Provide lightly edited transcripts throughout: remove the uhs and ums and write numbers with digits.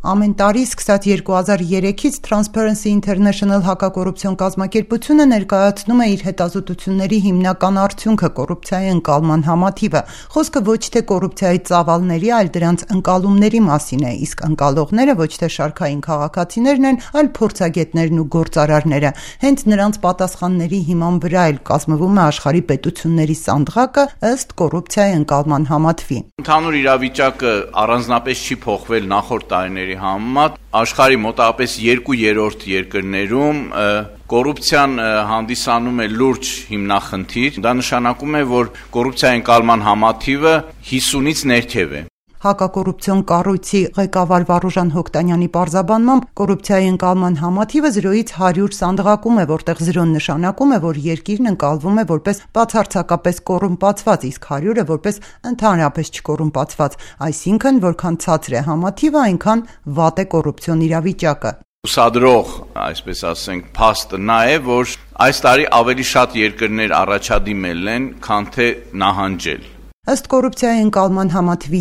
Ամեն տարի սկսած 2003-ից Transparency International հակակոռուպցիոն կազմակերպությունը ներկայացնում է իր հետազոտությունների հիմնական արդյունքը՝ կոռուպցիայի ընկալման համաթիվը։ Խոսքը ոչ թե կոռուպցիայի ծավալների, այլ դրանց ընկալումների մասին է, իսկ ընկալողները ոչ թե շարքային քաղաքացիներն են, այլ փորձագետներն ու գործարարները։ Հենց նրանց պատասխանների հիման վրա էլ կազմվում է աշխարհի պետությունների սանդղակը ըստ կոռուպցիայի ընկալման համաթվի։ Ընդհանուր իրավիճակը առանձնապես չի փոխվել նախորդ տարիների համեմատ։ Աշխարհի մոտավորապես 2/3 երկրներում կոռուպցիան հանդիսանում է լուրջ հիմնախնդիր։ Դա նշանակում է, որ կոռուպցիայի ընկալման համաթիվը 50-ից ներքև է։ Հակակոռուպցիոն կառույցի ղեկավար Վարուժան Հոկտանյանի պարզաբանմամբ կոռուպցիայի ընկալման համաթիվը 0-ից 100 սանդղակում է, որտեղ 0-ն նշանակում է, որ երկիրն ընկալվում է որպես բացարձակապես կոռումպացված, իսկ 100-ը որպես ընդհանրապես չկոռումպացված, այսինքն որքան ցածր է համաթիվը, այնքան վատ է կոռուպցիոն իրավիճակը։ Ուսադրող, այսպես ասենք, փաստը նա է, որ այս տարի ավելի շատ երկրներ առաջադիմել են, քան թե նահանջել։ Ըստ կոռուպցիայի ընկալման համաթվի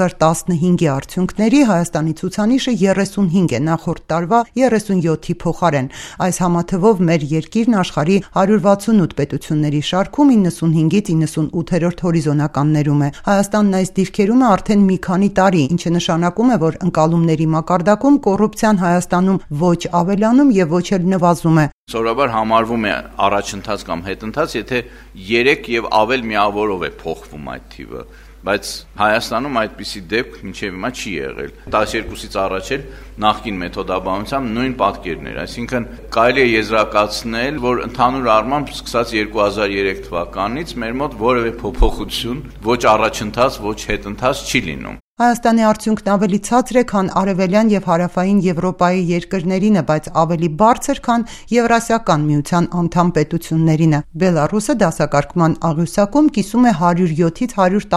2015-ի արդյունքների Հայաստանի ցուցանիշը 35 է, նախորդ տարվա 37-ի փոխարեն։ Այս համաթվով մեր երկիրն աշխարհի 168 պետությունների շարքում 95-ից 98-րդ հորիզոնականներում է։ Հայաստանն այս դիրքերում է արդեն մի քանի տարի, ինչը նշանակում է, որ ընկալումների մակարդակում կոռուպցիան Հայաստանում ոչ ավելանում եւ ոչ էլ նվազում է։ Սովորաբար համարվում է առաջընթաց կամ հետընթաց, եթե 3 եւ ավել միավորով է փոխվում այդ թիվը, բայց Հայաստանում այդպիսի դեպք մինչև հիմա չի եղել։ 12-ից առաջ էլ նախկին մեթոդաբանությամբ նույն պատկերն էր, այսինքն կարելի է եզրակացնել, որ ընդհանուր առմամբ սկսած 2003 թվականից մեր մոտ որևէ փոփոխություն, ոչ առաջընթաց, ոչ հետընթաց չի լինում։ Հայաստանի արդյունքն ավելի ցածր է, քան արևելյան եւ հարավային Եվրոպայի երկրներինը, բայց ավելի բարձր, քան Եվրասիական միության անդամ պետություններինը։ Բելարուսը դասակարգման աղյուսակում կիսում է 107-ից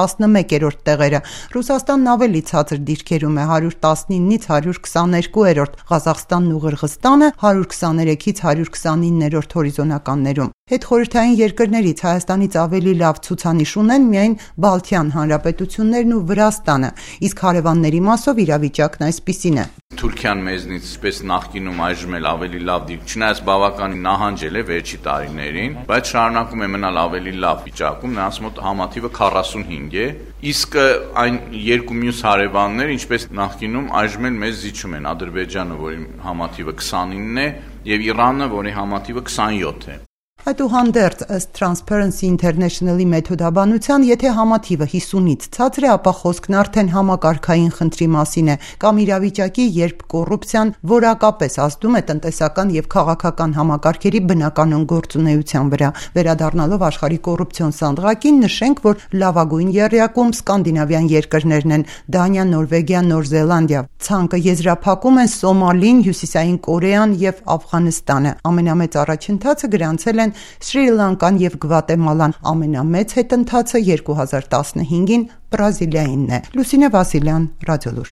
111-րդ տեղերը։ Ռուսաստանն ավելի ցածր դիրքերում է 119-ից 122-րդ, Ղազախստանն ու Ղրղըզստանը 123-ից 129-րդ հորիզոնականներում։ Հետխորհրդային երկրներից Հայաստանից ավելի լավ ցուցանիշ ունեն միայն Բալթյան հանրապետություններն ու Վրաստանը, իսկ հարևանների մասով իրավիճակն այսպիսին է։ Թուրքիան մեզնից ինչպես նախկինում այժմ էլ ավելի լավ դիրք, չնայած բավականին նահանջել է վերջի տարիներին, բայց շարունակում է մնալ ավելի լավ վիճակում, նրանց մոտ համաթիվը 45 է, իսկ այն երկու մյուս հարևաններ, ինչպես նախկինում, այժմ էլ մեզ զիջում են Ադրբեջանը, որի համաթիվը 29 է, եւ Իրանը, որի համաթիվը 27 է։ Այդուհանդերձ, ըստ Transparency International-ի մեթոդաբանության, եթե համաթիվը 50-ից ցածր է, ապա խոսքն արդեն համակարգային խնդրի մասին է, կամ իրավիճակի, երբ կոռուպցիան որակապես ազդում է տնտեսական եւ քաղաքական համակարգերի բնականon գործունեության վրա։ Վերադառնալով աշխարհի կոռուպցիոն սանդղակին, նշենք, որ լավագույն եռյակում սկանդինավյան երկրներն են՝ Դանիա, Նորվեգիա, Նոր Զելանդիա։ Ցանկը եզրափակում են Սոմալին, Հյուսիսային Կորեան եւ Աֆղանստանը։ Ամենամեծ առաջընթացը գրանցել են Շրի Լանկան եւ Գվատեմալան, ամենամեծ հետընթացը 2015-ին Բրազիլիայինն է։ Լուսինե Վասիլյան, Ռադիոլուր։